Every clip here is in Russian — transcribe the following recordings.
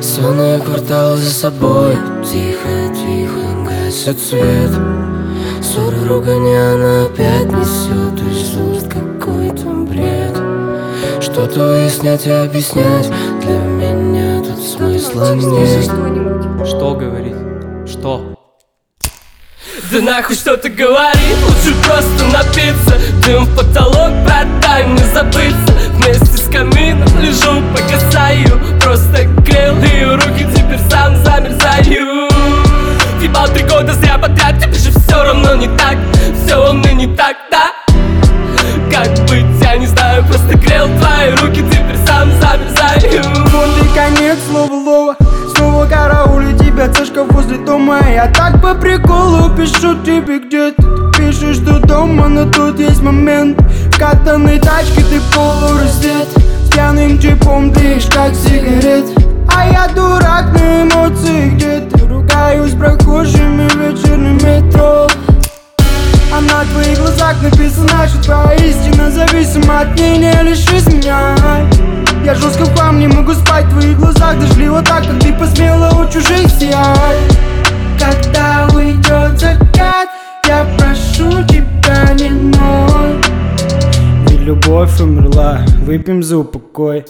Сонные кварталы за собой. Тихо, тихо гасит свет. Ссоры, ругань, она опять несет из уст какой-то бред. Что-то выяснять и объяснять для меня тут смысла нет. Что говорит? Что? Да нахуй что-то говорит, лучше просто напиться. Дым в потолок, продай мне забыться. Вместе с камином лежу, погасаю. Просто грел ее руки, теперь сам замерзаю. Ебал 3 года зря подряд, тебе же все равно не так. Все равно не так, да? Как быть, я не знаю, просто грел твои руки, теперь сам замерзаю. Вот и конец, слово лова. Снова караулю тебя, цешка возле дома. Я так по приколу пишу тебе, где ты. Пишешь, что дома, но тут есть момент. В катанной тачке ты полураздет. С пьяным джипом дышишь, как сигарет. А я дурак на эмоции где-то. Ругаюсь с прохожими в вечернем метро. А на твоих глазах написано, что твоя истина зависима от ней, не лишись меня. Я жестко в хлам, не могу спать в твоих глазах. Дождливо так, как ты посмела у чужих сиять. Когда уйдет закат, я прошу тебя, не ной. Ведь любовь умерла, выпьем за упокой.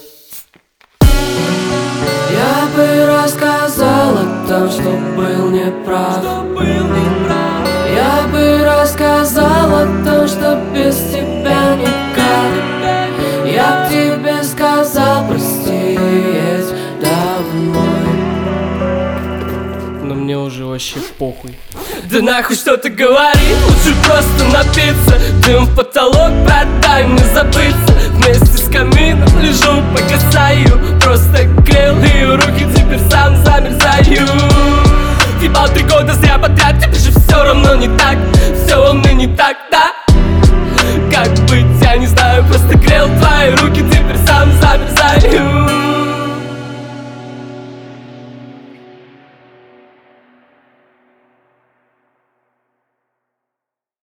Я бы рассказал о том, что был неправ. Я бы рассказал о том, что без тебя никак. Я б тебе сказал, прости, едь домой. Но мне уже вообще похуй. Да нахуй что-то говорит, лучше просто напиться. Дым в потолок, продай мне забыться. Вместе с камином лежу, погасаю. Просто